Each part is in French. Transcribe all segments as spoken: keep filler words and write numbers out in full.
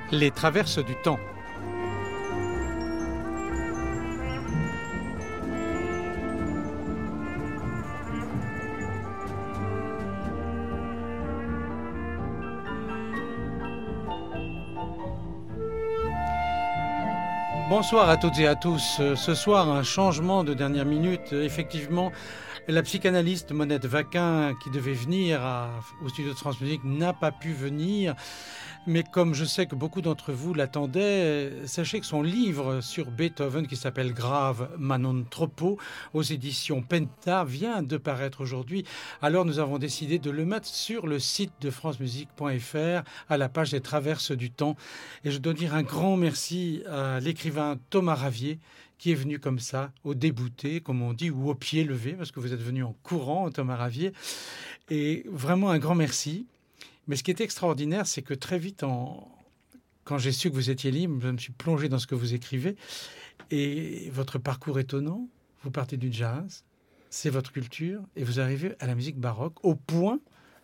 Les traverses du temps. Bonsoir à toutes et à tous. Ce soir, un changement de dernière minute. Effectivement, la psychanalyste Monette Vacquin, qui devait venir à, au studio de France Musique, n'a pas pu venir. Mais comme je sais que beaucoup d'entre vous l'attendaient, sachez que son livre sur Beethoven, qui s'appelle Grave ma non troppo, aux éditions Penta, vient de paraître aujourd'hui. Alors nous avons décidé de le mettre sur le site de francemusique point f r, à la page des Traverses du temps. Et je dois dire un grand merci à l'écrivain Thomas Ravier, qui est venu comme ça, au débouté, comme on dit, ou au pied levé, parce que vous êtes venu en courant, Thomas Ravier. Et vraiment un grand merci. Mais ce qui est extraordinaire, c'est que très vite, en... quand j'ai su que vous étiez libre, je me suis plongé dans ce que vous écrivez. Et votre parcours étonnant, vous partez du jazz, c'est votre culture, et vous arrivez à la musique baroque, au point,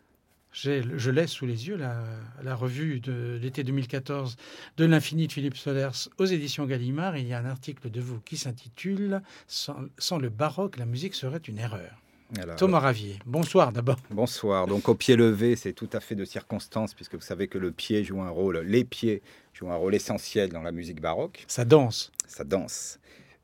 j'ai, je l'ai sous les yeux, la, la revue de l'été deux mille quatorze de l'Infini de Philippe Solers aux éditions Gallimard. Il y a un article de vous qui s'intitule « Sans, sans le baroque, la musique serait une erreur ». Alors, Thomas Ravier, bonsoir d'abord. Bonsoir. Donc au pied levé, c'est tout à fait de circonstance, puisque vous savez que le pied joue un rôle, les pieds jouent un rôle essentiel dans la musique baroque. Ça danse. Ça danse.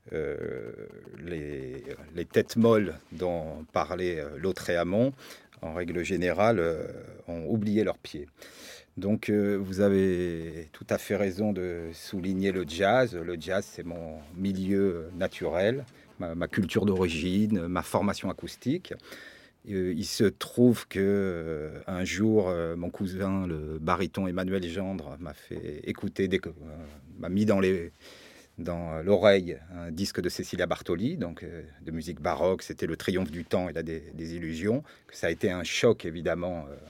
Euh, les, les têtes molles dont parlait Lautréamont, en règle générale, euh, ont oublié leurs pieds. Donc euh, vous avez tout à fait raison de souligner le jazz. Le jazz, c'est mon milieu naturel. Ma, ma culture d'origine, ma formation acoustique. Euh, il se trouve que euh, un jour, euh, mon cousin, le baryton Emmanuel Gendre, m'a fait écouter, des, euh, m'a mis dans, les, dans l'oreille un disque de Cecilia Bartoli, donc euh, de musique baroque. C'était le triomphe du temps et la des, des illusions. Que ça a été un choc évidemment euh,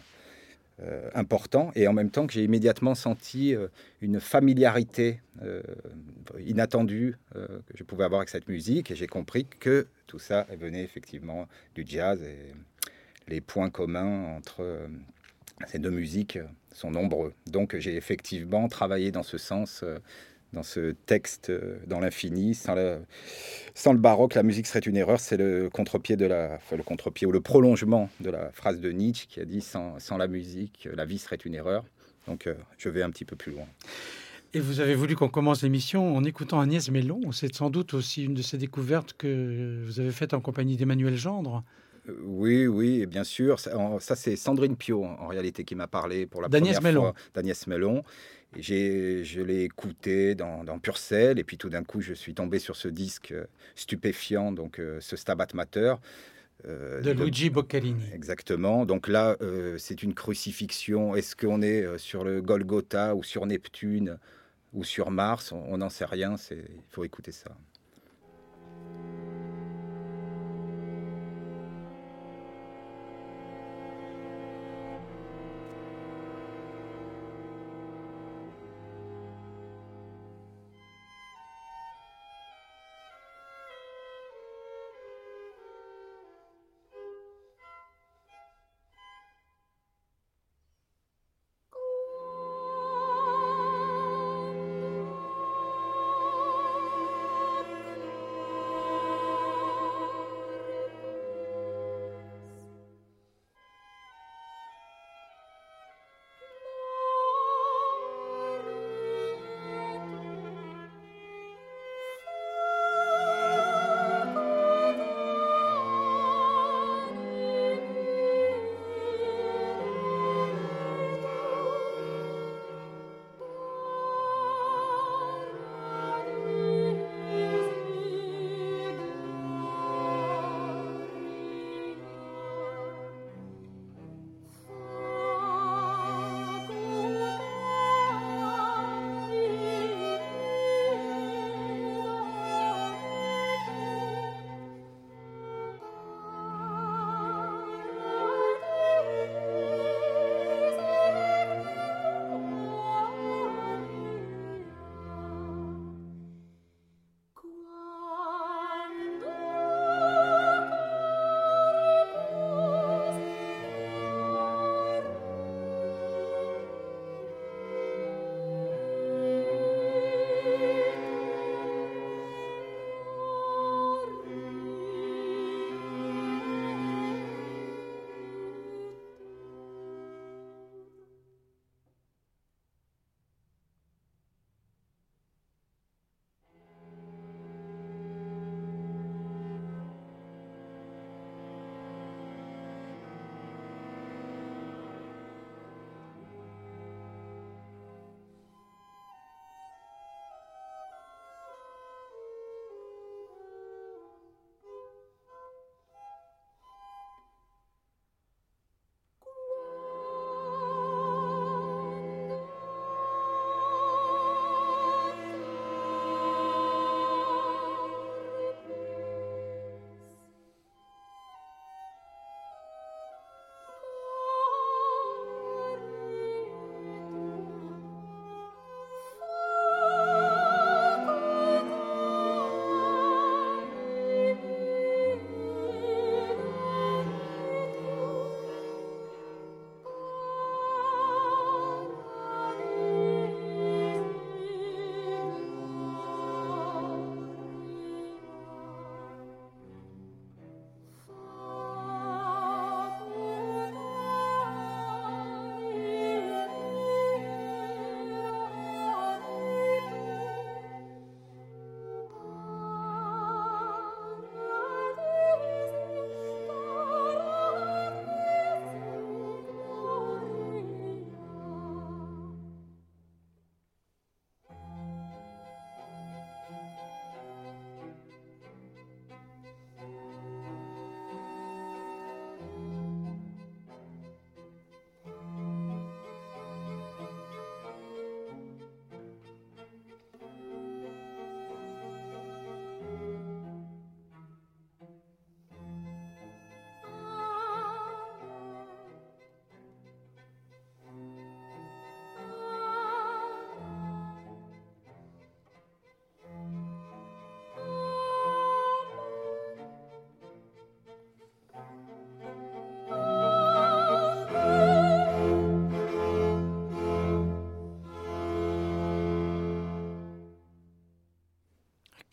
Euh, important, et en même temps que j'ai immédiatement senti euh, une familiarité euh, inattendue euh, que je pouvais avoir avec cette musique, et j'ai compris que tout ça venait effectivement du jazz, et les points communs entre euh, ces deux musiques sont nombreux. Donc j'ai effectivement travaillé dans ce sens, euh, dans ce texte, euh, dans l'infini. Sans, la, sans le baroque, la musique serait une erreur. C'est le contre-pied de la, enfin, le contre-pied ou le prolongement de la phrase de Nietzsche qui a dit sans, sans la musique, la vie serait une erreur. Donc euh, je vais un petit peu plus loin. Et vous avez voulu qu'on commence l'émission en écoutant Agnès Mellon. C'est sans doute aussi une de ces découvertes que vous avez faites en compagnie d'Emmanuel Gendre. Euh, oui, oui, et bien sûr. Ça, en, ça c'est Sandrine Piau, en, en réalité, qui m'a parlé pour la D'Agnès première Mellon. fois d'Agnès Mellon. J'ai, je l'ai écouté dans, dans Purcell, et puis tout d'un coup, je suis tombé sur ce disque stupéfiant, donc euh, ce Stabat Mater. Euh, de Luigi Boccherini. Exactement. Donc là, euh, c'est une crucifixion. Est-ce qu'on est euh, sur le Golgotha ou sur Neptune ou sur Mars? On n'en sait rien. C'est... Il faut écouter ça.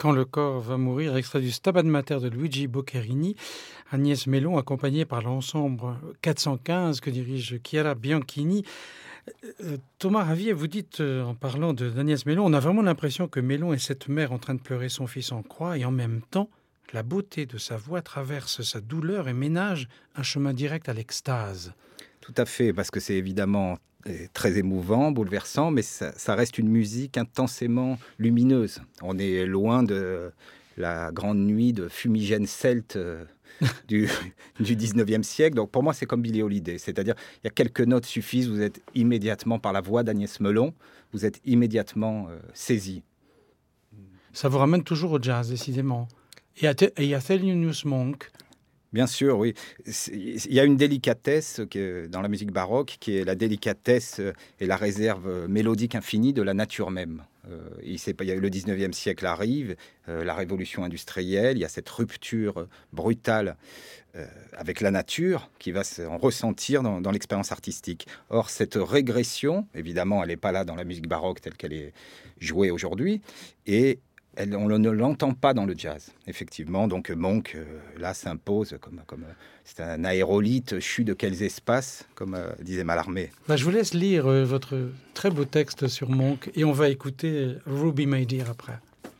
Quand le corps va mourir, extrait du Stabat Mater de Luigi Boccherini, Agnès Mellon, accompagnée par l'ensemble quatre cent quinze que dirige Chiara Bianchini. Euh, Thomas Ravier, vous dites, euh, en parlant de d'Agnès Mellon, on a vraiment l'impression que Mellon est cette mère en train de pleurer son fils en croix, et en même temps, la beauté de sa voix traverse sa douleur et ménage un chemin direct à l'extase. Tout à fait, parce que c'est évidemment très émouvant, bouleversant, mais ça, ça reste une musique intensément lumineuse. On est loin de la grande nuit de fumigène celte euh, du, du dix-neuvième siècle. Donc pour moi, c'est comme Billie Holiday. C'est-à-dire, il y a quelques notes suffisent, vous êtes immédiatement, par la voix d'Agnès Mellon, vous êtes immédiatement euh, saisi. Ça vous ramène toujours au jazz, décidément. Et à, Te- et à Thelonious Monk. Bien sûr, oui. Il y a une délicatesse dans la musique baroque qui est la délicatesse et la réserve mélodique infinie de la nature même. Euh, il, il y a eu le dix-neuvième siècle arrive, euh, la révolution industrielle, il y a cette rupture brutale euh, avec la nature qui va en ressentir dans, dans l'expérience artistique. Or, cette régression, évidemment, elle n'est pas là dans la musique baroque telle qu'elle est jouée aujourd'hui, et Elle, on ne l'entend pas dans le jazz, effectivement. Donc Monk, euh, là, s'impose comme, comme euh, c'est un aérolithe chu de quels espaces, comme euh, disait Mallarmé. Bah, je vous laisse lire euh, votre très beau texte sur Monk et on va écouter Ruby My Dear après.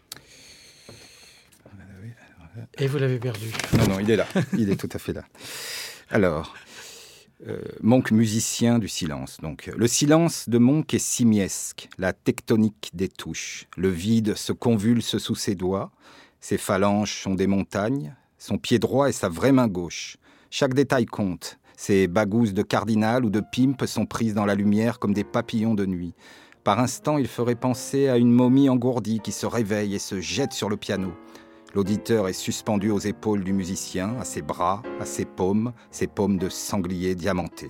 Et vous l'avez perdu. Non, non, il est là. Il est tout à fait là. Alors... Euh, Monk, musicien du silence. Donc, le silence de Monk est simiesque, la tectonique des touches. Le vide se convulse sous ses doigts, ses phalanges sont des montagnes, son pied droit est sa vraie main gauche. Chaque détail compte. Ses bagousses de cardinal ou de pimp sont prises dans la lumière comme des papillons de nuit. Par instants, il ferait penser à une momie engourdie qui se réveille et se jette sur le piano. L'auditeur est suspendu aux épaules du musicien, à ses bras, à ses paumes, ses paumes de sanglier diamanté.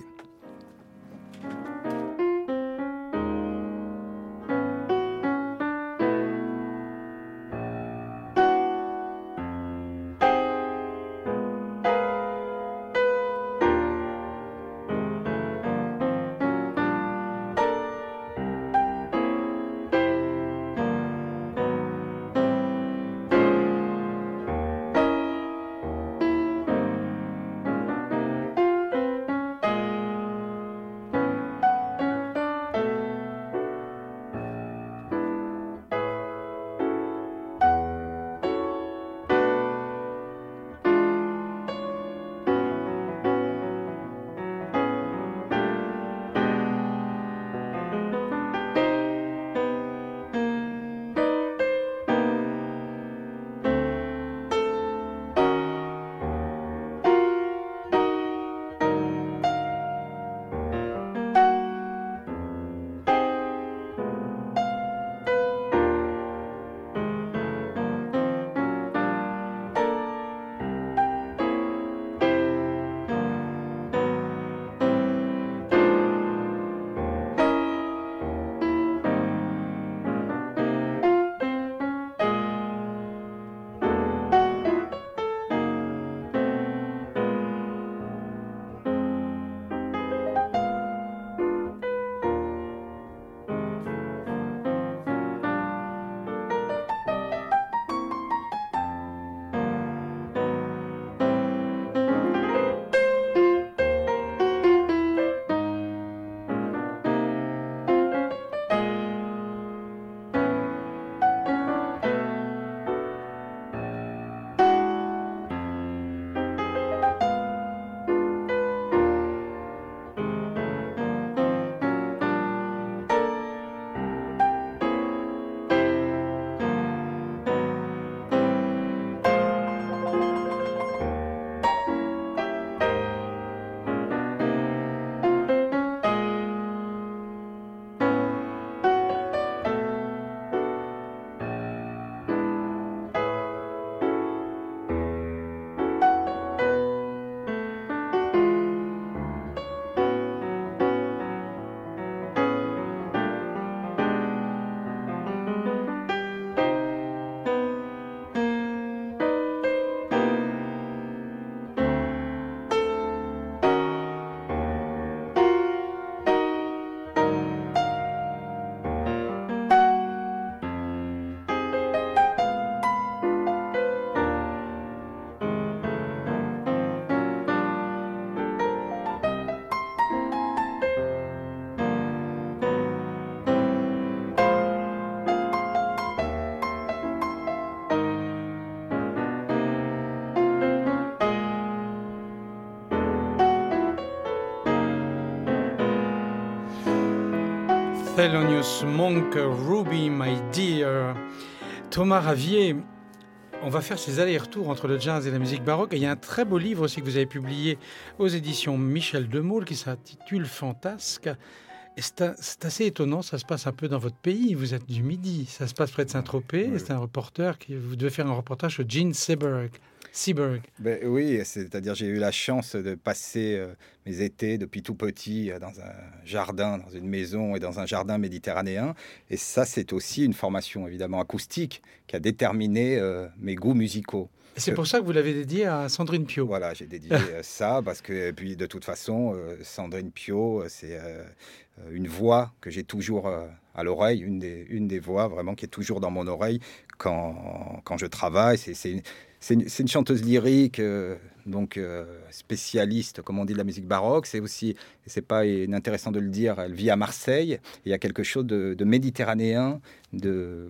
Thelonious Monk, Ruby, my dear. Thomas Ravier, on va faire ces allers-retours entre le jazz et la musique baroque. Et il y a un très beau livre aussi que vous avez publié aux éditions Michel Demôle qui s'intitule Fantasque. Et c'est, un, c'est assez étonnant, ça se passe un peu dans votre pays. Vous êtes du Midi, ça se passe près de Saint-Tropez. Oui. C'est un reporter qui vous devez faire un reportage sur Gene Seberg. Seberg. Ben oui, c'est-à-dire j'ai eu la chance de passer euh, mes étés depuis tout petit euh, dans un jardin, dans une maison et dans un jardin méditerranéen. Et ça, c'est aussi une formation évidemment acoustique qui a déterminé euh, mes goûts musicaux. Et c'est pour ça que vous l'avez dédié à Sandrine Piau. Voilà, j'ai dédié ça parce que, et puis de toute façon, euh, Sandrine Piau, c'est euh, une voix que j'ai toujours euh, à l'oreille, une des, une des voix vraiment qui est toujours dans mon oreille quand, quand je travaille. C'est, c'est, une, c'est, une, c'est une chanteuse lyrique, euh, donc euh, spécialiste, comme on dit, de la musique baroque. C'est aussi, et c'est pas inintéressant de le dire, elle vit à Marseille. Il y a quelque chose de, de méditerranéen, de...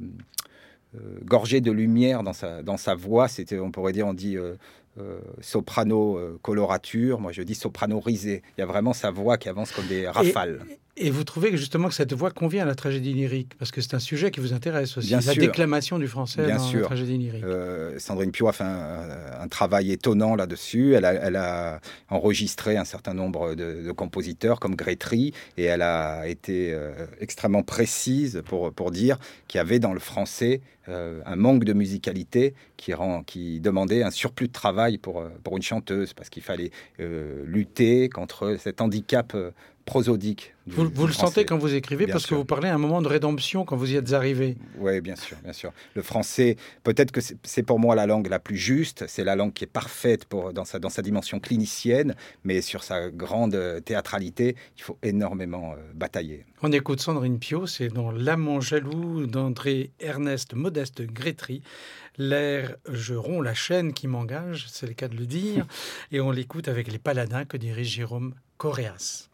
Euh, gorgé de lumière dans sa, dans sa voix. C'était, on pourrait dire, on dit euh, euh, soprano euh, colorature. Moi, je dis soprano risé. Il y a vraiment sa voix qui avance comme des rafales. Et, et vous trouvez que justement que cette voix convient à la tragédie lyrique? Parce que c'est un sujet qui vous intéresse aussi. Bien la sûr. déclamation du français Bien dans sûr. la tragédie lyrique. Euh, Sandrine Piau a fait un, un travail étonnant là-dessus. Elle a, elle a enregistré un certain nombre de, de compositeurs comme Grétry et elle a été euh, extrêmement précise pour, pour dire qu'il y avait dans le français Euh, un manque de musicalité qui, rend, qui demandait un surplus de travail pour, pour une chanteuse, parce qu'il fallait euh, lutter contre cet handicap euh, prosodique. Du, vous du vous le sentez quand vous écrivez, bien parce sûr. Que vous parlez à un moment de rédemption quand vous y êtes arrivé. Oui, bien sûr, bien sûr. Le français, peut-être que c'est, c'est pour moi la langue la plus juste, c'est la langue qui est parfaite pour, dans, sa, dans sa dimension clinicienne, mais sur sa grande théâtralité, il faut énormément euh, batailler. On écoute Sandrine Piau, c'est dans L'amant jaloux d'André-Ernest Modeste Grétry. L'air « Je romps la chaîne qui m'engage », c'est le cas de le dire, et on l'écoute avec les Paladins que dirige Jérôme Correas.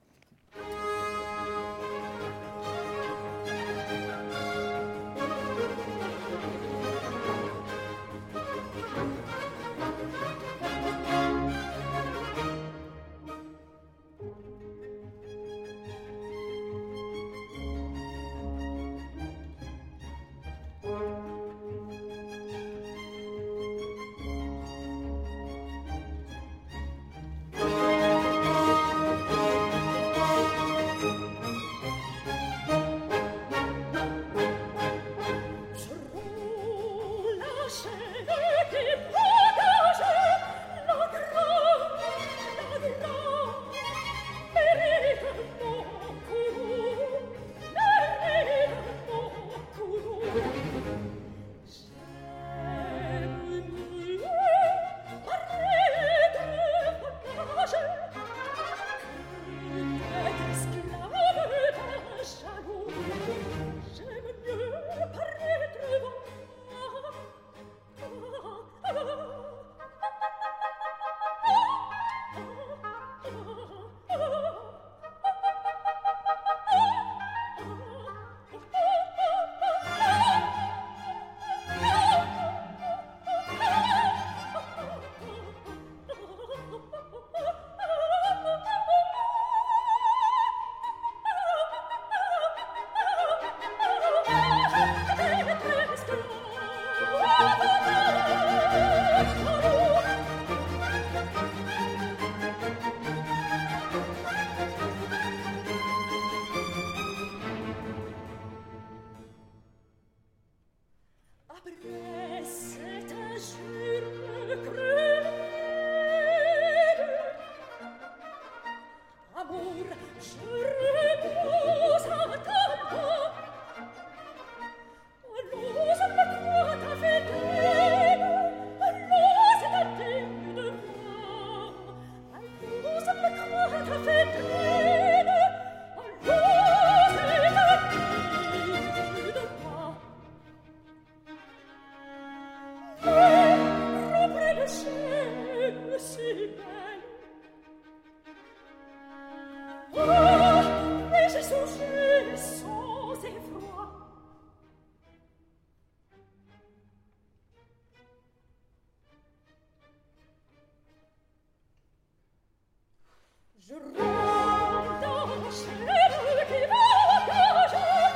Je rentre dans la chaîne qui m'engage.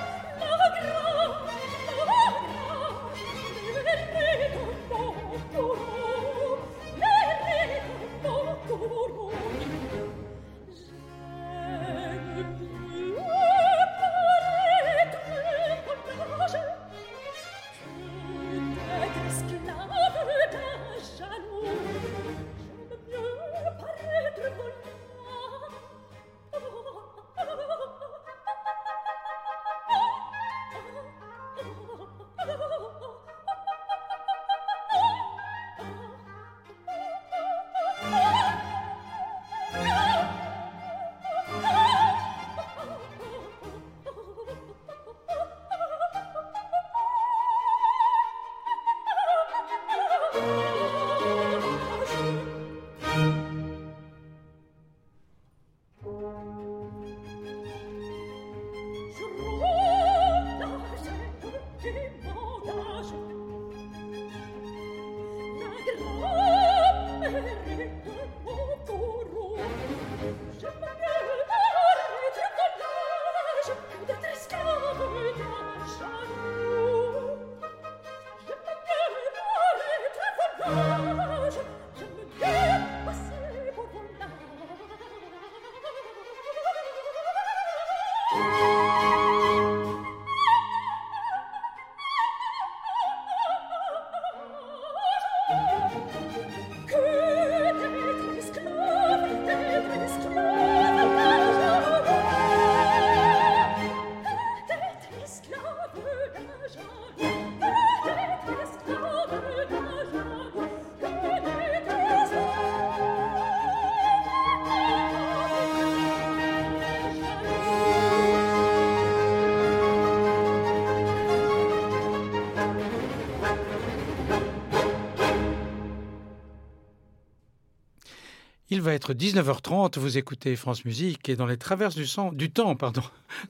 Il va être dix-neuf heures trente, vous écoutez France Musique et dans les traverses du, sang, du temps, pardon,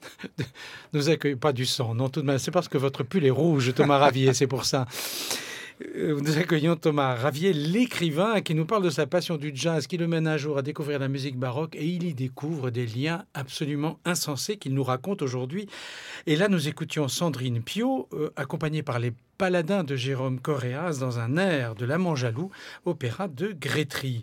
nous accueillons, pas du sang, non tout de même, c'est parce que votre pull est rouge, Thomas Ravier, c'est pour ça. Nous accueillons Thomas Ravier, l'écrivain qui nous parle de sa passion du jazz, qui le mène un jour à découvrir la musique baroque et il y découvre des liens absolument insensés qu'il nous raconte aujourd'hui. Et là, nous écoutions Sandrine Piau, euh, accompagnée par les Paladins de Jérôme Correas dans un air de l'Amant jaloux, opéra de Grétry.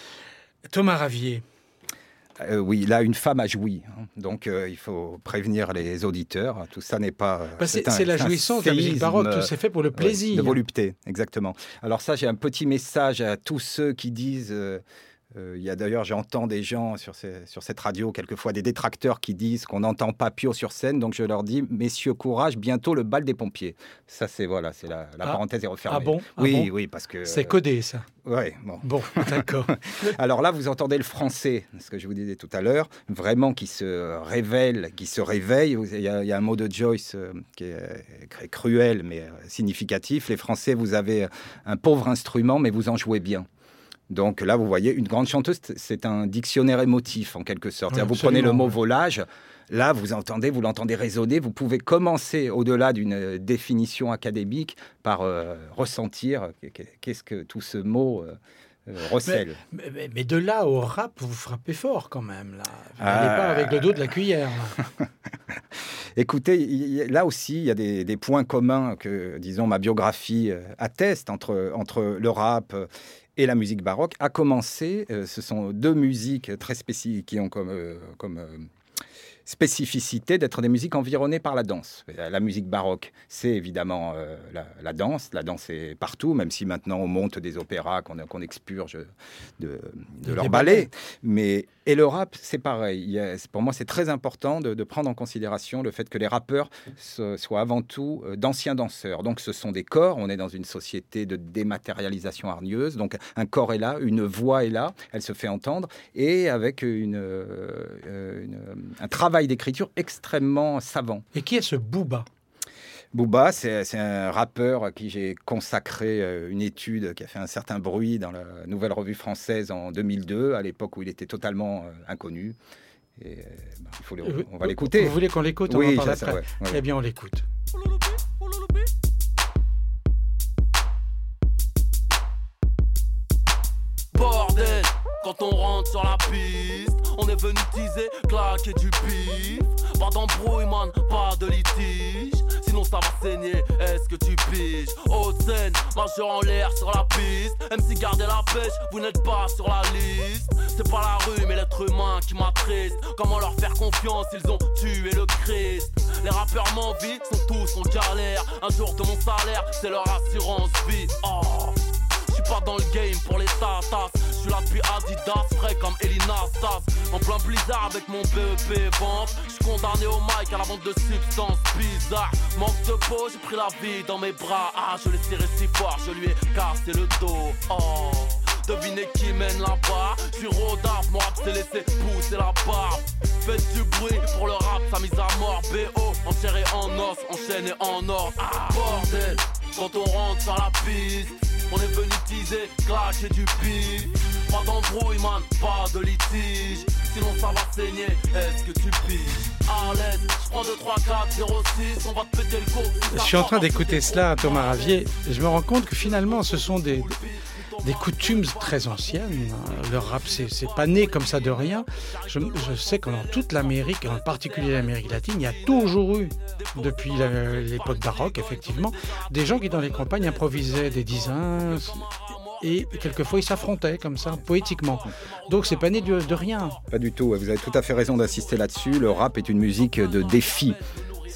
Thomas Ravier. Euh, oui, là, une femme a joui. Hein. Donc, euh, il faut prévenir les auditeurs. Tout ça n'est pas... Bah, c'est, c'est, un, c'est la jouissance de la musique baroque. Tout c'est fait pour le plaisir. Ouais, de volupté, exactement. Alors ça, j'ai un petit message à tous ceux qui disent... Euh, Euh, il y a d'ailleurs, j'entends des gens sur, ces, sur cette radio, quelquefois des détracteurs qui disent qu'on n'entend pas Piau sur scène. Donc je leur dis, messieurs, courage, bientôt le bal des pompiers. Ça, c'est voilà, c'est la, la ah, parenthèse est refermée. Ah bon ah Oui, bon oui, parce que... C'est codé, ça. Oui, bon. Bon, d'accord. Alors là, vous entendez le français, ce que je vous disais tout à l'heure, vraiment qui se révèle, qui se réveille. Il y a, il y a un mot de Joyce euh, qui est euh, cruel, mais euh, significatif. Les Français, vous avez un pauvre instrument, mais vous en jouez bien. Donc là, vous voyez, une grande chanteuse, c'est un dictionnaire émotif, en quelque sorte. Oui, vous prenez le mot volage, là, vous entendez, vous l'entendez résonner. Vous pouvez commencer, au-delà d'une définition académique, par euh, ressentir qu'est-ce que tout ce mot euh, euh, recèle. Mais, mais, mais de là au rap, vous frappez fort quand même. Là. Vous n'allez ah. pas avec le dos de la cuillère. Là. Écoutez, y, là aussi, il y a des, des points communs que, disons, ma biographie atteste entre, entre le rap et la musique baroque. À commencer, euh, ce sont deux musiques très spécifiques qui ont comme, euh, comme euh, spécificité d'être des musiques environnées par la danse. La musique baroque, c'est évidemment euh, la, la danse. La danse est partout, même si maintenant on monte des opéras qu'on, qu'on expurge de, de, de leur ballet. Mais, et le rap, c'est pareil. Il y a, pour moi, c'est très important de, de prendre en considération le fait que les rappeurs so, soient avant tout euh, d'anciens danseurs. Donc ce sont des corps. On est dans une société de dématérialisation hargneuse. Donc un corps est là, une voix est là, elle se fait entendre. Et avec une, euh, une, un travail d'écriture extrêmement savant. Et qui est ce Booba ? Booba, c'est, c'est un rappeur à qui j'ai consacré une étude qui a fait un certain bruit dans la Nouvelle Revue Française en deux mille deux, à l'époque où il était totalement inconnu. Et, bah, il faut le, on va l'écouter. Vous voulez qu'on l'écoute ? On oui, en parle ça, après. Ouais, ouais. Eh bien, on l'écoute. Bordel, quand on rentre sur la piste, on est venu teaser, claquer du bif. Pas d'embrouille, man, pas de litige. Sinon ça va saigner, est-ce que tu piges? Haute scène, majeur en l'air sur la piste. M C gardez la pêche, vous n'êtes pas sur la liste. C'est pas la rue mais l'être humain qui m'attriste. Comment leur faire confiance, ils ont tué le Christ. Les rappeurs m'envient, sont tous en galère. Un jour de mon salaire, c'est leur assurance vie. Oh, j'suis pas dans le game pour les tatas. J'suis là depuis Adidas, frais comme Elina Stas. En plein blizzard avec mon B E P vente. J'suis condamné au mic à la vente de substances bizarres. Manque de peau, j'ai pris la vie dans mes bras. Ah, je l'ai serré si fort, je lui ai cassé le dos. Oh, devinez qui mène là-bas. J'suis rodaf, mon rap s'est laissé pousser la barbe. Faites du bruit pour le rap, sa mise à mort. B O, en chair et en os, enchaîné en or. Ah, bordel, quand on rentre sur la piste, on est venu teaser, claquer du bif. Pas d'embrouille, man, pas de litige. Sinon ça va saigner, est-ce que tu piges? À l'aise, je prends deux, trois, quatre, zéro, six, on va te péter le coup. Je suis en train d'écouter cela, Thomas Ravier. Je me rends compte que finalement, ce sont des, des coutumes très anciennes. Le rap, c'est, c'est pas né comme ça de rien. Je, je sais que dans toute l'Amérique, en particulier l'Amérique latine, il y a toujours eu, depuis la, l'époque baroque, effectivement, des gens qui dans les campagnes improvisaient des dizains. Et quelquefois, ils s'affrontaient comme ça, poétiquement. Donc, c'est pas né de, de rien. Pas du tout. Vous avez tout à fait raison d'insister là-dessus. Le rap est une musique de défi.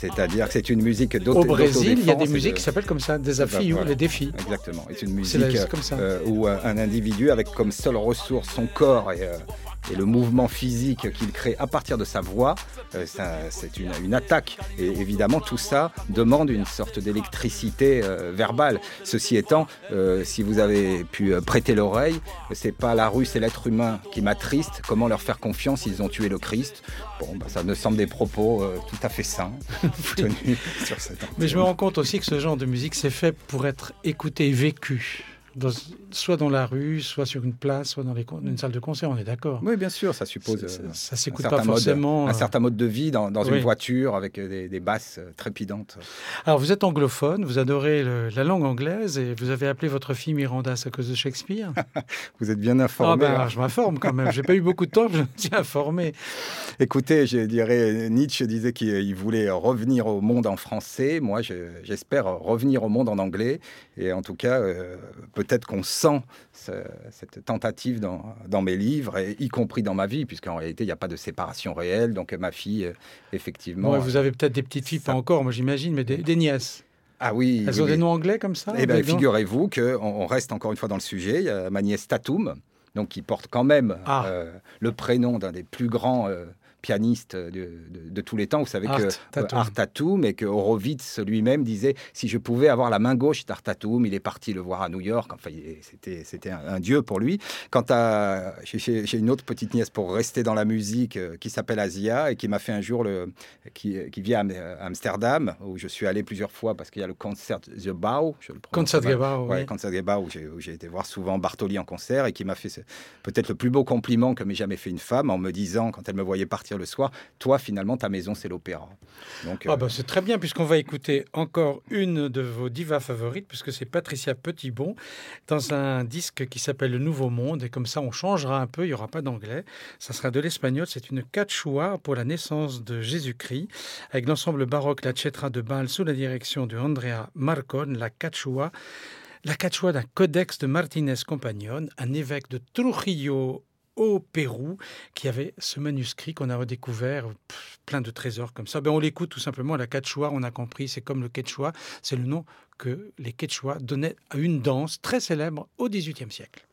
C'est-à-dire que c'est une musique d'auto- Au Brésil, il y a des d'autodéfense et musiques de- qui s'appellent comme ça, Desafio, Voilà. les défis. Exactement. C'est une C'est la- musique c'est comme ça. euh, où euh, un individu avec comme seule ressource son corps et, euh, et le mouvement physique qu'il crée à partir de sa voix, euh, ça, c'est une, une attaque. Et évidemment, tout ça demande une sorte d'électricité euh, verbale. Ceci étant, euh, si vous avez pu euh, prêter l'oreille, c'est pas la rue, c'est l'être humain qui m'attriste. Comment leur faire confiance? Ils ont tué le Christ. Bon, bah, ça me semble des propos euh, tout à fait sains tenus sur cette antenne. Mais je me rends compte aussi que ce genre de musique, c'est fait pour être écouté et vécu. Dans, soit dans la rue, soit sur une place, soit dans les, con- une salle de concert, on est d'accord. Oui, bien sûr, ça suppose Ça- euh, ça un s'écoute certain pas mode- forcément, un euh, certain mode de vie dans, dans oui. une voiture avec euh, des, des basses euh, trépidantes. Alors, vous êtes anglophone, vous adorez le- la langue anglaise et vous avez appelé votre fille Mirandas à cause de Shakespeare. Vous êtes bien Ah informé. ben, hein. je m'informe quand même. J'ai pas eu beaucoup de temps, je me suis informé. Écoutez, je dirais, Nietzsche disait qu'il voulait revenir au monde en français. Moi, je- j'espère revenir au monde en anglais. Et en tout cas, euh, peut-être qu'on sent ce- cette tentative dans, dans mes livres, et y compris dans ma vie, puisqu'en réalité, il n'y a pas de séparation réelle. Donc, ma fille, euh, effectivement... Bon, vous avez peut-être des petites filles, ça- pas encore, moi j'imagine, mais des, des nièces. Ah oui, Elles oui, ont des oui. noms anglais comme ça? Eh bien, des noms- figurez-vous qu'on on reste encore une fois dans le sujet. Il y a ma nièce Tatum, donc qui porte quand même Ah. euh, le prénom d'un des plus grands euh, pianistes de, de- de tous les temps. Vous savez Art que Tatum. euh, Art Tatum, et que Horowitz lui-même disait si je pouvais avoir la main gauche d'Art Tatum, il est parti le voir à New York. Enfin, il est- c'était c'était un, un dieu pour lui. Quant à j'ai- j'ai j'ai une autre petite nièce pour rester dans la musique euh, qui s'appelle Asia et qui m'a fait un jour le qui, qui vit à Am- à Amsterdam où je suis allé plusieurs fois parce qu'il y a le concert The Bau. Je le prononce mal. Concertgebouw, Ouais, oui. Concertgebouw, où j'ai, où j'ai été voir souvent Bartoli en concert et qui m'a fait ce- peut-être le plus beau compliment que m'ait jamais fait une femme en me disant, quand elle me voyait partir le soir, toi, finalement, ta maison, c'est l'opéra. Donc, Ah euh, bah, c'est très bien, puisqu'on va écouter encore une de vos divas favorites, puisque c'est Patricia Petitbon, dans un disque qui s'appelle Le Nouveau Monde. Et comme ça, on changera un peu, il n'y aura pas d'anglais. Ça sera de l'espagnol. C'est une cachua pour la naissance de Jésus-Christ, avec l'ensemble baroque La Cetra de Bâle, sous la direction de Andrea Marcon, la cachua. La cachua d'un codex de Martinez Compagnon, un évêque de Trujillo au Pérou, qui avait ce manuscrit qu'on a redécouvert, pff, plein de trésors comme ça. Ben, on l'écoute tout simplement, la quechua, on a compris, c'est comme le quechua, c'est le nom que les quechua donnaient à une danse très célèbre au dix-huitième siècle.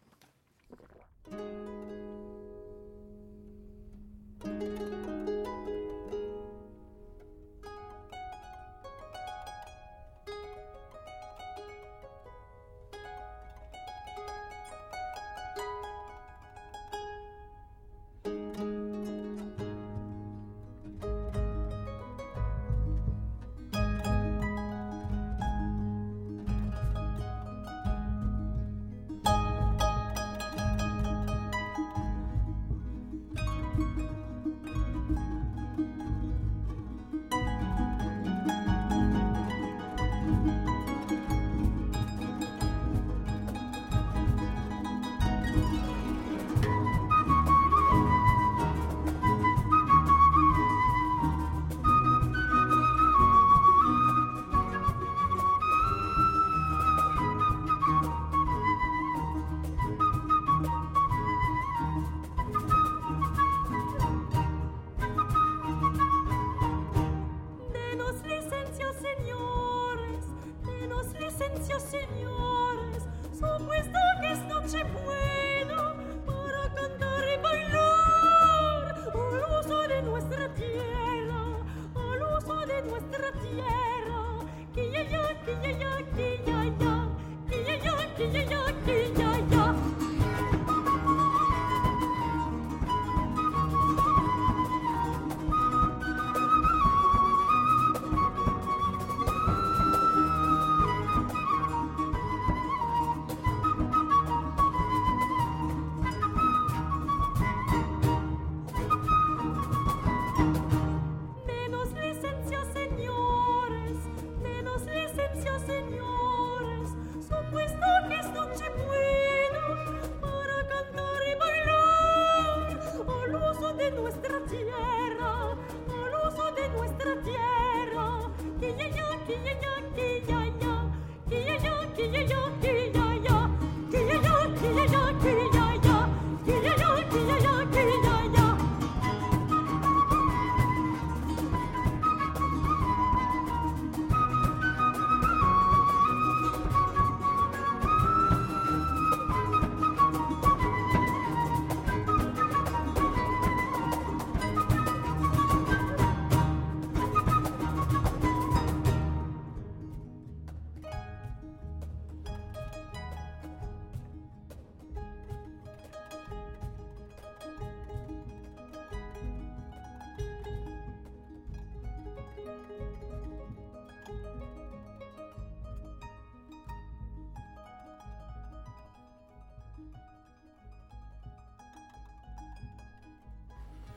Denos licencia, señores, denos licencia, señores, supuesto que es noche buena para cantar y bailar al uso de nuestra tierra, al uso de nuestra tierra, que ya ya, que ya ya, que ya ya, que ya ya, que ya ya, que ya ya. Denos licencia, señores, denos licencia, señores, supuesto que es noche buena para cantar y bailar al uso de nuestra tierra, al uso de nuestra tierra, que ya ya, que ya ya, que ya ya, que ya ya, que ya ya, que ya ya, que ya ya, que ya ya, que ya ya, que ya ya, que ya ya, que ya ya.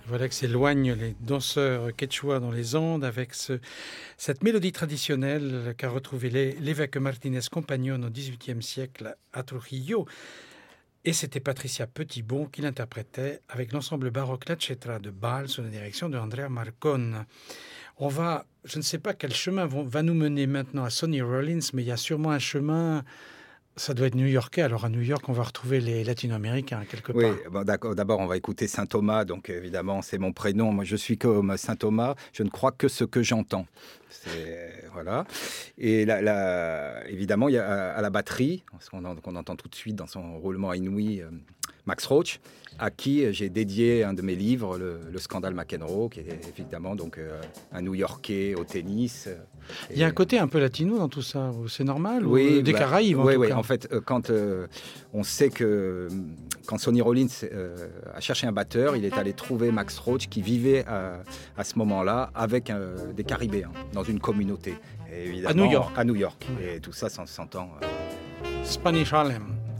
Voilà que s'éloignent les danseurs quechua dans les Andes avec ce, cette mélodie traditionnelle qu'a retrouvée l'évêque Martínez Compagnon au dix-huitième siècle à Trujillo. Et c'était Patricia Petitbon qui l'interprétait avec l'ensemble baroque La Cetra de Bâle sous la direction de Andrea Marcon. On va, je ne sais pas quel chemin va nous mener maintenant à Sonny Rollins, mais il y a sûrement un chemin... Ça doit être new-yorkais. Alors à New York, on va retrouver les latino-américains quelque part. Oui, bon, d'accord. D'abord, on va écouter Saint Thomas. Donc évidemment, c'est mon prénom. Moi, je suis comme Saint Thomas. Je ne crois que ce que j'entends. C'est, voilà. Et là, là, évidemment, il y a à la batterie, ce qu'on, qu'on entend tout de suite dans son roulement inouï, euh, Max Roach, à qui j'ai dédié un de mes livres, le, le scandale McEnroe, qui est évidemment donc euh, un New-Yorkais au tennis. Euh, Il y a un côté un peu latino dans tout ça, c'est normal, oui, ou des bah, Caraïbes en oui, tout oui. cas. En fait, euh, quand euh, on sait que quand Sonny Rollins euh, a cherché un batteur, il est allé trouver Max Roach qui vivait à, à ce moment-là avec euh, des Caribéens dans une communauté. Et évidemment, à New York. À New York. Et tout ça, ça s'entend. Euh... Spanish Harlem.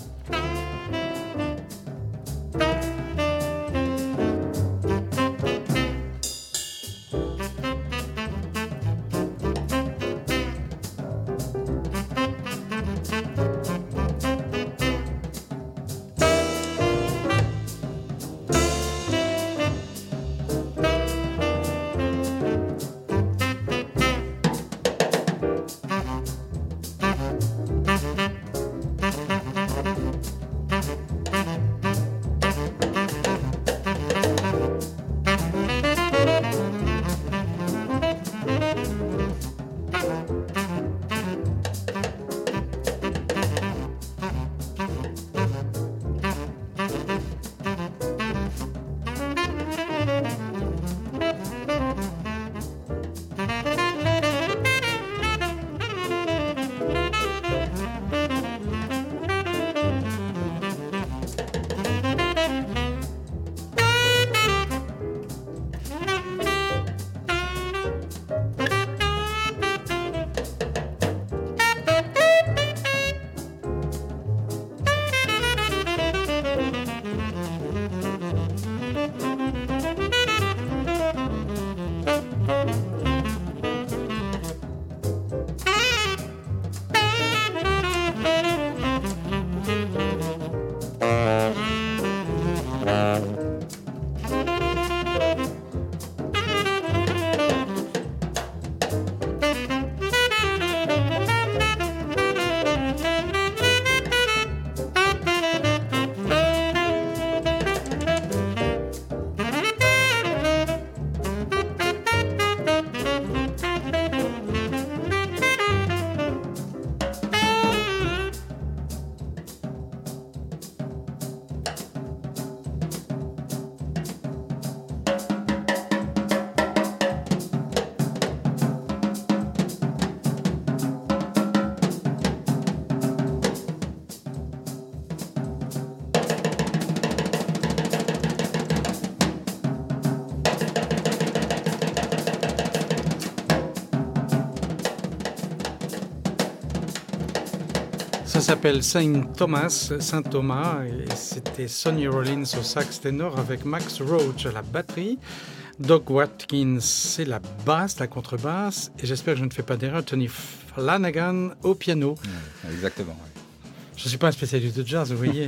Ça s'appelle Saint Thomas, Saint Thomas, et c'était Sonny Rollins au sax ténor avec Max Roach à la batterie, Doug Watkins c'est la basse, la contrebasse, et j'espère que je ne fais pas d'erreur, Tony Flanagan au piano. Ouais, exactement. Ouais. Je ne suis pas un spécialiste de jazz, vous voyez.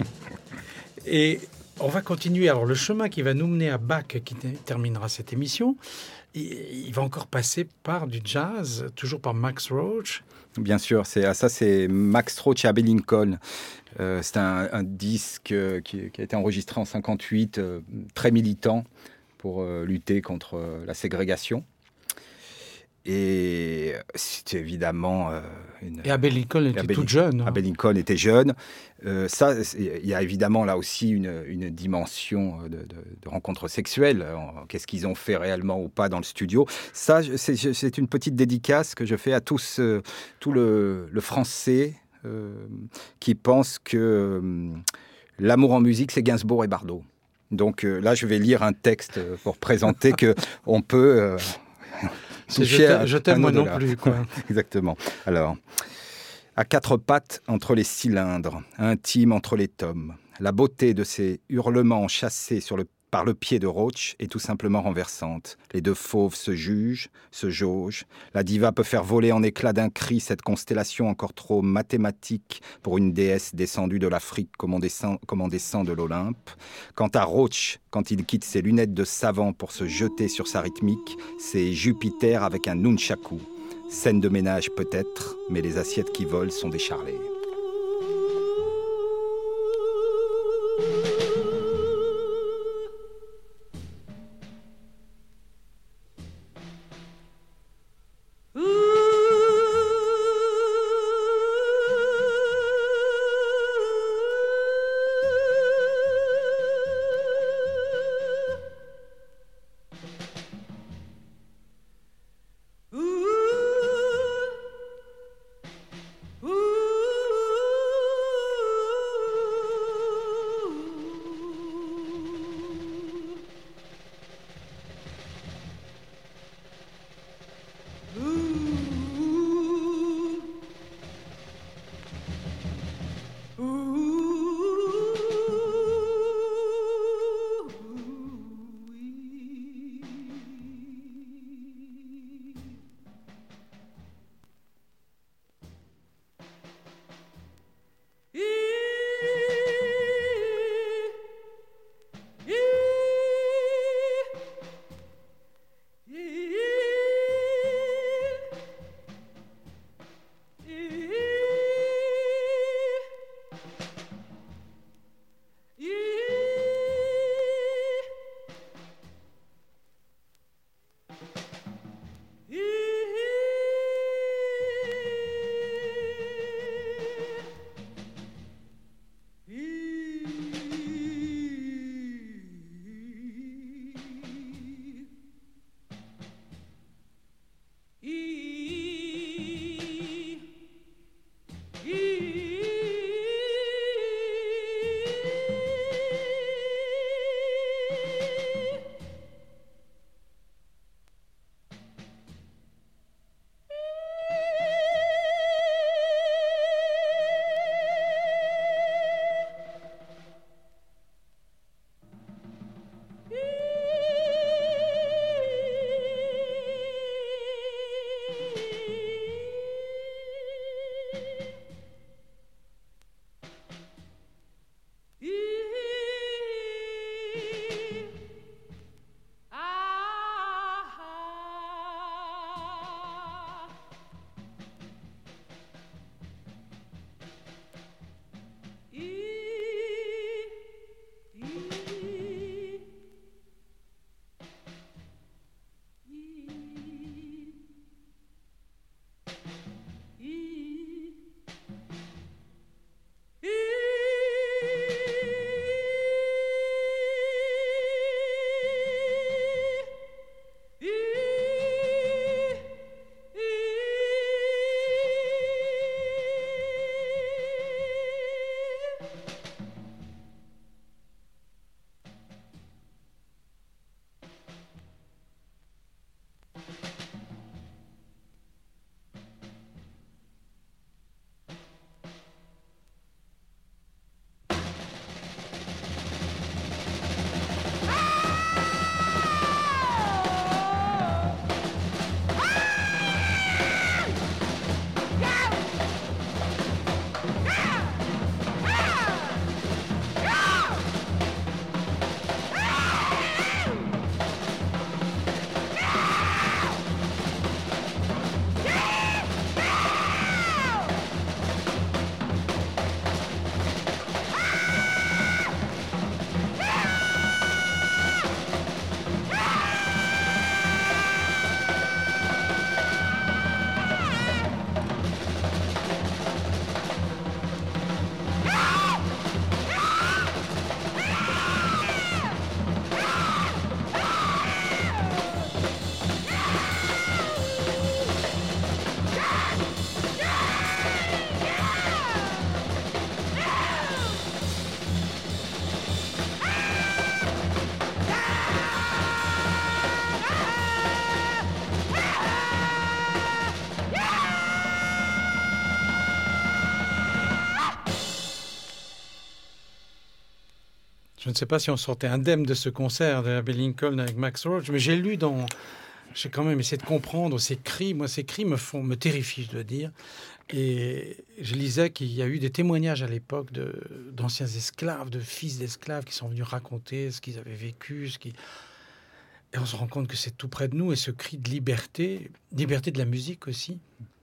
Et on va continuer. Alors le chemin qui va nous mener à Bach, qui terminera cette émission, il va encore passer par du jazz, toujours par Max Roach. Bien sûr, c'est, ça c'est Max Roach et Abbey Lincoln. Euh, c'est un, un disque qui, qui a été enregistré en cinquante-huit, euh, très militant pour euh, lutter contre euh, la ségrégation. Et c'est évidemment... Euh, une... Et Abbey Lincoln était Abbey toute jeune. Hein. Abbey Lincoln était jeune. Euh, ça, il y a évidemment là aussi une, une dimension de, de, de rencontre sexuelle. Qu'est-ce qu'ils ont fait réellement ou pas dans le studio. Ça, c'est, c'est une petite dédicace que je fais à tous, euh, tout le, le français euh, qui pense que euh, l'amour en musique, c'est Gainsbourg et Bardot. Donc euh, là, je vais lire un texte pour présenter qu'on peut... Euh, Je, je t'aime moi non plus, quoi. Exactement. Alors, à quatre pattes entre les cylindres, intime entre les tomes, la beauté de ces hurlements chassés sur le par le pied de Roach est tout simplement renversante. Les deux fauves se jugent, se jaugent. La diva peut faire voler en éclats d'un cri cette constellation encore trop mathématique pour une déesse descendue de l'Afrique comme on descend, comme on descend de l'Olympe. Quant à Roach, quand il quitte ses lunettes de savant pour se jeter sur sa rythmique, c'est Jupiter avec un nunchaku. Scène de ménage peut-être, mais les assiettes qui volent sont décharlées. Ooh, ooh. Je ne sais pas si on sortait indemne de ce concert de l'Abbé Lincoln avec Max Roach, mais j'ai lu dans... J'ai quand même essayé de comprendre ces cris. Moi, ces cris me font, me terrifient, je dois dire. Et je lisais qu'il y a eu des témoignages à l'époque de, d'anciens esclaves, de fils d'esclaves qui sont venus raconter ce qu'ils avaient vécu. Ce qui... Et on se rend compte que c'est tout près de nous. Et ce cri de liberté, liberté de la musique aussi.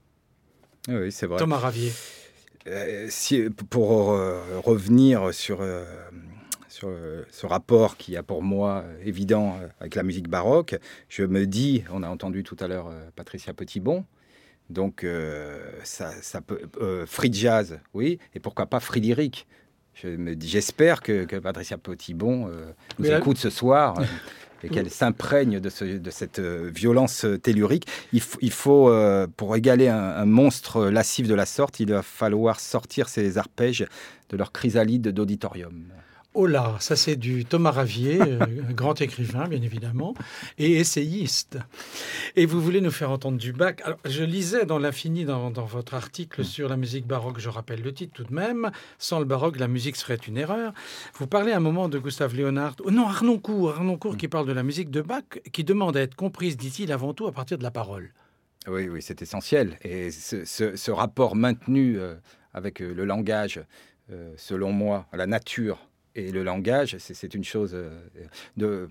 Oui, c'est vrai. Thomas Ravier. Euh, si, pour euh, revenir sur, euh, sur euh, ce rapport qui a pour moi euh, évident euh, avec la musique baroque, je me dis, on a entendu tout à l'heure euh, Patricia Petitbon, donc euh, ça, ça peut, euh, free jazz, oui, et pourquoi pas free lyrique. Je me dis, j'espère que, que Patricia Petitbon euh, nous Mais écoute la... ce soir. Euh, et qu'elle s'imprègne de, ce, de cette euh, violence tellurique. Il, f- il faut, euh, pour égaler un, un monstre lascif de la sorte, il va falloir sortir ces arpèges de leur chrysalide d'auditorium. Oh là, ça c'est du Thomas Ravier, euh, grand écrivain bien évidemment, et essayiste. Et vous voulez nous faire entendre du Bach. Alors, je lisais dans l'infini, dans, dans votre article mmh. sur la musique baroque, je rappelle le titre tout de même, sans le baroque, la musique serait une erreur. Vous parlez à un moment de Gustave Léonard, oh non, Arnoncourt, Arnoncourt mmh. qui parle de la musique de Bach, qui demande à être comprise, dit-il, avant tout à partir de la parole. Oui, oui, c'est essentiel. Et ce, ce, ce rapport maintenu euh, avec euh, le langage, euh, selon moi, la nature, et le langage, c'est, c'est une chose euh, de, euh,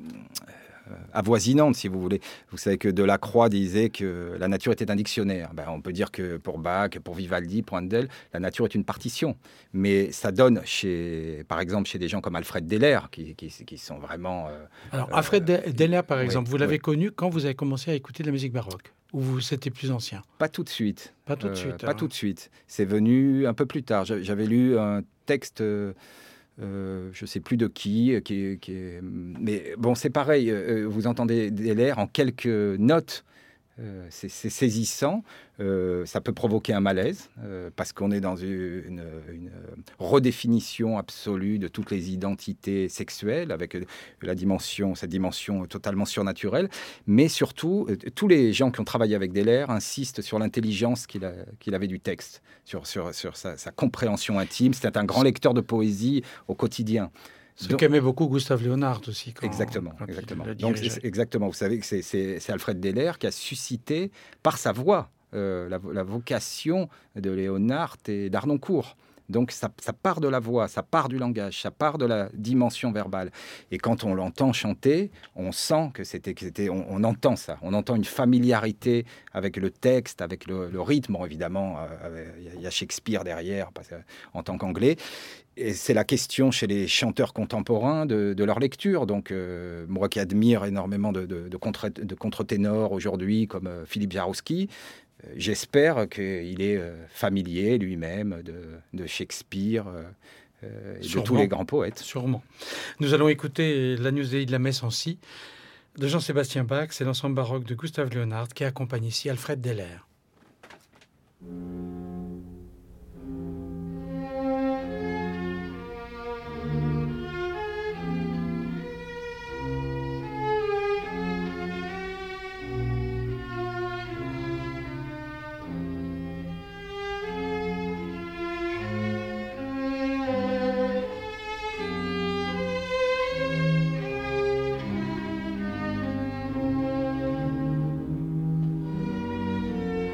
avoisinante, si vous voulez. Vous savez que Delacroix disait que la nature était un dictionnaire. Ben, on peut dire que pour Bach, pour Vivaldi, pour Handel, la nature est une partition. Mais ça donne, chez, par exemple, chez des gens comme Alfred Deller, qui, qui, qui sont vraiment... Euh, Alors, Alfred euh, Deller, par exemple, oui, vous l'avez oui. connu quand vous avez commencé à écouter de la musique baroque? Ou vous, c'était plus ancien? Pas tout de suite. Pas tout de euh, suite. Pas alors. tout de suite. C'est venu un peu plus tard. J'avais lu un texte... Euh, Euh, je ne sais plus de qui, qui, qui est... mais bon, c'est pareil, euh, vous entendez Deller en quelques notes, euh, c'est, c'est saisissant, euh, ça peut provoquer un malaise, euh, parce qu'on est dans une, une, une redéfinition absolue de toutes les identités sexuelles, avec la dimension, cette dimension totalement surnaturelle, mais surtout, euh, tous les gens qui ont travaillé avec Deller insistent sur l'intelligence qu'il, a, qu'il avait du texte, sur, sur, sur sa, sa compréhension intime. C'était un grand lecteur de poésie au quotidien. Ce Donc, qu'aimait beaucoup Gustave Léonard aussi. Quand, exactement, quand exactement. Il Donc, c'est, exactement. Vous savez que c'est, c'est, c'est Alfred Deller qui a suscité, par sa voix, euh, la, la vocation de Léonard et d'Arnoncourt. Donc, ça, ça part de la voix, ça part du langage, ça part de la dimension verbale. Et quand on l'entend chanter, on sent que c'était... Que c'était on, on entend ça. On entend une familiarité avec le texte, avec le, le rythme. Bon, évidemment, il euh, y a Shakespeare derrière, parce que, en tant qu'anglais. Et c'est la question chez les chanteurs contemporains de, de leur lecture. Donc, euh, moi qui admire énormément de, de, de, contre, de contre-ténors aujourd'hui, comme euh, Philippe Jarowski, euh, j'espère qu'il est euh, familier lui-même de, de Shakespeare euh, et Sûrement. de tous les grands poètes. Sûrement. Nous allons écouter l'Agnus Dei de la Messe en si de Jean-Sébastien Bach. C'est l'ensemble baroque de Gustave Léonard qui accompagne ici Alfred Deller. Thank you.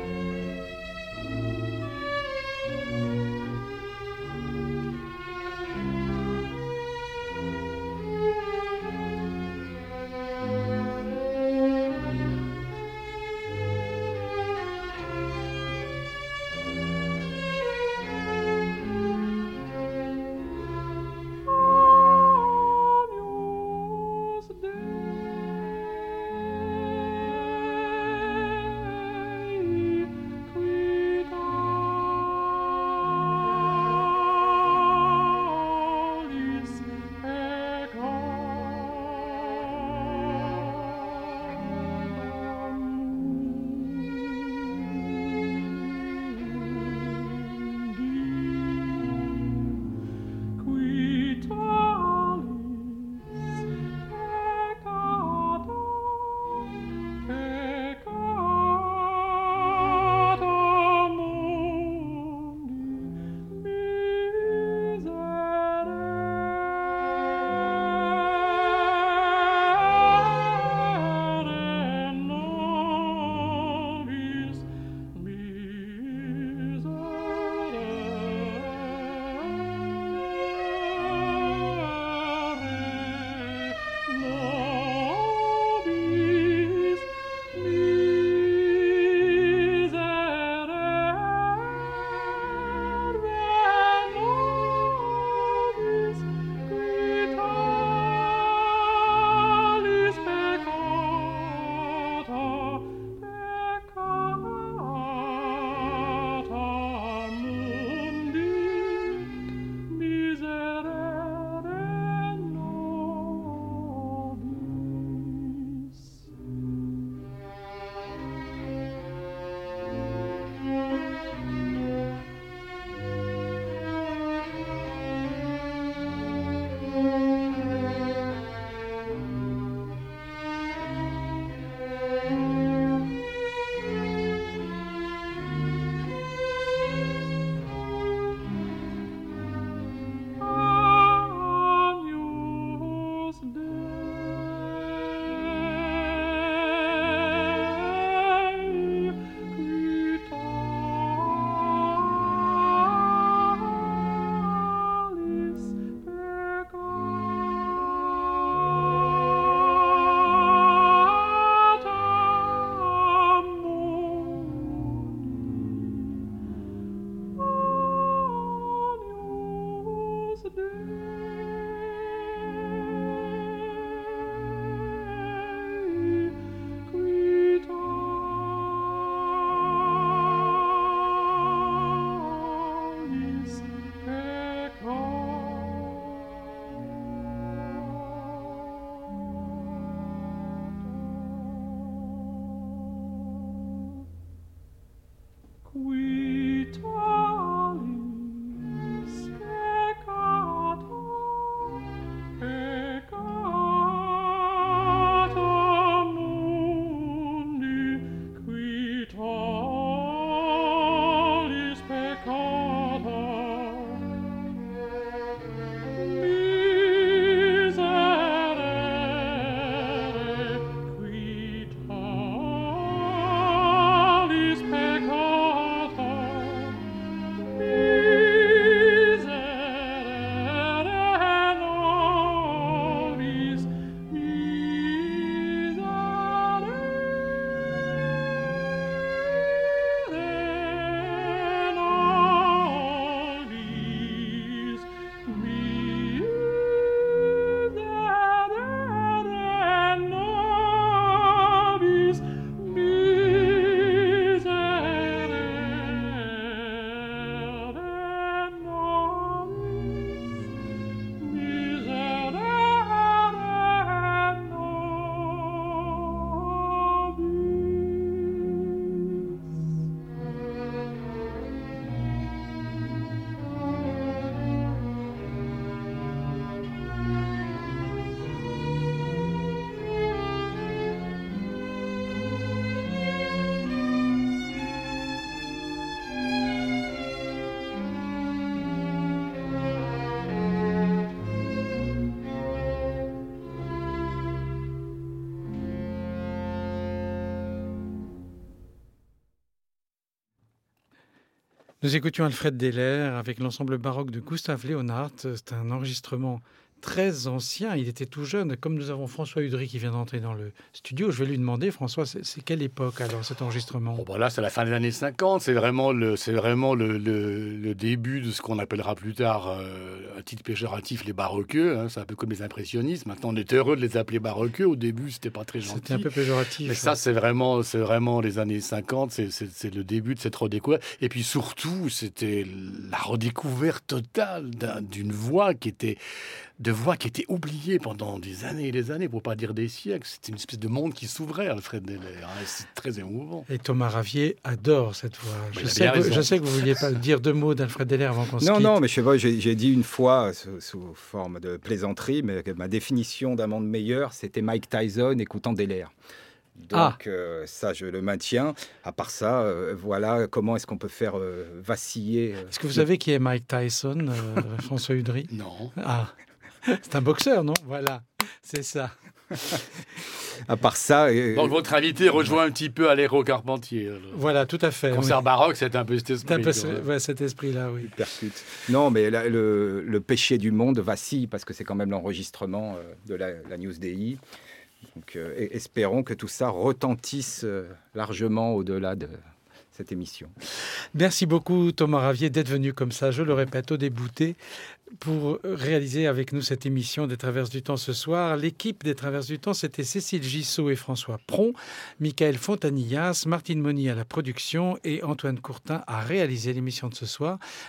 Nous écoutions Alfred Deller avec l'ensemble baroque de Gustav Leonhardt. C'est un enregistrement très ancien. Il était tout jeune. Comme nous avons François Udry qui vient d'entrer dans le studio, je vais lui demander, François, c'est, c'est quelle époque alors cet enregistrement ? Bon, voilà, c'est la fin des années cinquante. C'est vraiment le, c'est vraiment le, le, le début de ce qu'on appellera plus tard, euh, à titre péjoratif, les baroqueux. Hein. C'est un peu comme les impressionnistes. Maintenant, on est heureux de les appeler baroqueux. Au début, c'était pas très gentil. C'était un peu péjoratif. Mais ça, c'est vraiment, c'est vraiment les années cinquante. C'est, c'est, c'est le début de cette redécouverte. Et puis surtout, c'était la redécouverte totale d'un, d'une voix qui était... de voix qui étaient oubliées pendant des années et des années, pour pas dire des siècles. C'était une espèce de monde qui s'ouvrait, Alfred Deller. Hein, c'est très émouvant. Et Thomas Ravier adore cette voix. Mais Je sais, que, je sais que vous ne vouliez pas dire deux mots d'Alfred Deller avant qu'on se Non, quitte. non, mais je sais pas, j'ai, j'ai dit une fois, sous, sous forme de plaisanterie, mais que ma définition d'un monde meilleur, c'était Mike Tyson écoutant Deller. Donc Ah. euh, ça, je le maintiens. À part ça, euh, voilà comment est-ce qu'on peut faire euh, vaciller... euh, Est-ce que vous savez qui est Mike Tyson, euh, François Udry ? Non. Ah, c'est un boxeur, non ? Voilà, c'est ça. À part ça... euh, Donc votre invité rejoint un petit peu Aléro Carpentier. alors. Voilà, tout à fait. Concert oui. baroque, c'est un peu cet C'est un esprit. peu quoi. ce- ouais, cet esprit-là, oui. percute. Non, mais la- le, le péché du monde vacille parce que c'est quand même l'enregistrement euh, de la, la News D I. Donc, euh, et- espérons que tout ça retentisse euh, largement au-delà de cette émission. Merci beaucoup Thomas Ravier d'être venu comme ça, je le répète, au débouté, pour réaliser avec nous cette émission des Traverses du Temps ce soir. L'équipe des Traverses du Temps, c'était Cécile Gissot et François Pron, Michael Fontanillas, Martine Moni à la production et Antoine Courtin a réalisé l'émission de ce soir.